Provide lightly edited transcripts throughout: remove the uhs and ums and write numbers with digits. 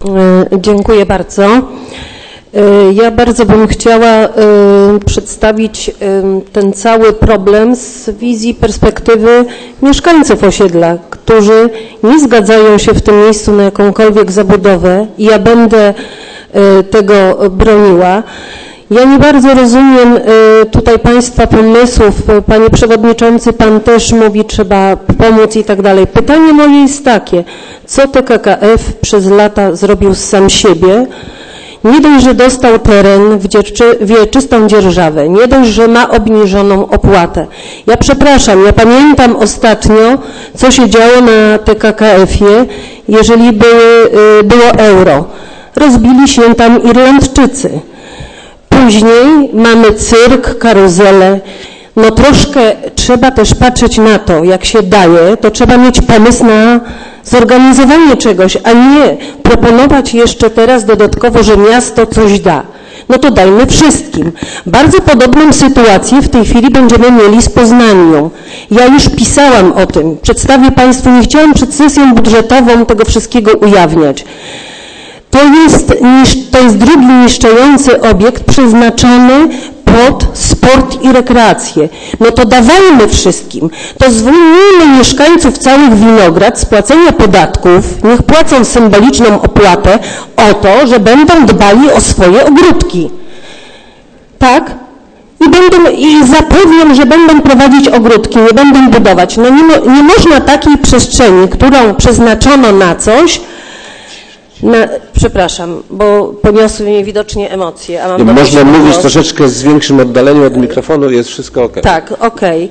Dziękuję bardzo. Ja bardzo bym chciała przedstawić ten cały problem z wizji perspektywy mieszkańców osiedla, którzy nie zgadzają się w tym miejscu na jakąkolwiek zabudowę i ja będę tego broniła. Ja nie bardzo rozumiem tutaj Państwa pomysłów. Panie Przewodniczący, Pan też mówi, trzeba pomóc i tak dalej. Pytanie moje jest takie, co TKKF przez lata zrobił z sam siebie? Nie dość, że dostał teren w wieczystą dzierżawę, nie dość, że ma obniżoną opłatę. Ja przepraszam, ja pamiętam ostatnio, co się działo na TKKF-ie, jeżeli było euro. Rozbili się tam Irlandczycy. Później mamy cyrk, karuzelę. No troszkę trzeba też patrzeć na to, jak się daje, to trzeba mieć pomysł na zorganizowanie czegoś, a nie proponować jeszcze teraz dodatkowo, że miasto coś da. No to dajmy wszystkim. Bardzo podobną sytuację w tej chwili będziemy mieli z Poznanią. Ja już pisałam o tym, przedstawię Państwu, nie chciałam przed sesją budżetową tego wszystkiego ujawniać. To jest drugi niszczejący obiekt przeznaczony pod sport i rekreację. No to dawajmy wszystkim. To zwolnijmy mieszkańców całych Winograd z płacenia podatków, niech płacą symboliczną opłatę o to, że będą dbali o swoje ogródki. Tak? I zapewniam, że będą prowadzić ogródki, nie będą budować. No nie można takiej przestrzeni, którą przeznaczono na coś, przepraszam, bo poniosły mnie widocznie emocje. A mam można mówić troszeczkę z większym oddaleniem od mikrofonu, jest wszystko ok. Tak, okej.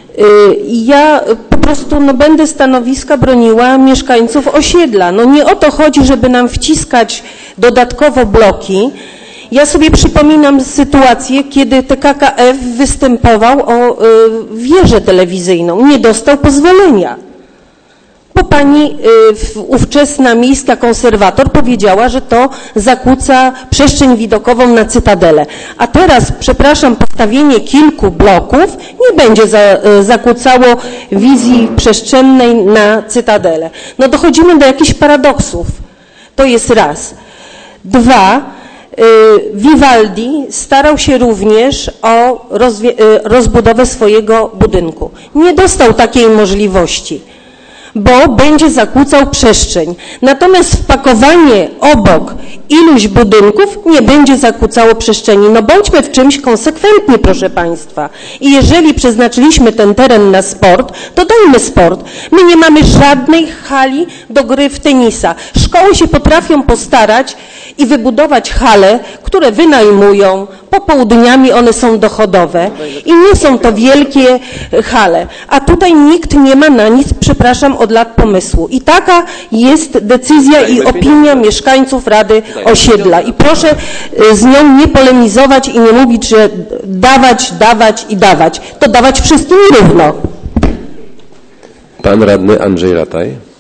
Ja po prostu będę stanowiska broniła mieszkańców osiedla. No nie o to chodzi, żeby nam wciskać dodatkowo bloki. Ja sobie przypominam sytuację, kiedy TKKF występował o wieżę telewizyjną. Nie dostał pozwolenia. Bo pani ówczesna miejska konserwator powiedziała, że to zakłóca przestrzeń widokową na Cytadelę. A teraz, przepraszam, postawienie kilku bloków nie będzie zakłócało wizji przestrzennej na Cytadelę. No dochodzimy do jakichś paradoksów. To jest raz. Dwa, Vivaldi starał się również o rozbudowę swojego budynku. Nie dostał takiej możliwości, bo będzie zakłócał przestrzeń. Natomiast wpakowanie obok iluś budynków nie będzie zakłócało przestrzeni. No bądźmy w czymś konsekwentni, proszę Państwa. I jeżeli przeznaczyliśmy ten teren na sport, to dajmy sport. My nie mamy żadnej hali do gry w tenisa. Szkoły się potrafią postarać i wybudować hale, które wynajmują, popołudniami one są dochodowe i nie są to wielkie hale. A tutaj nikt nie ma na nic, przepraszam, od lat pomysłu. I taka jest decyzja i opinia mieszkańców Rady Osiedla. I proszę z nią nie polemizować i nie mówić, że dawać, dawać i dawać. To dawać wszystkim równo. Pan radny Andrzej Rataj.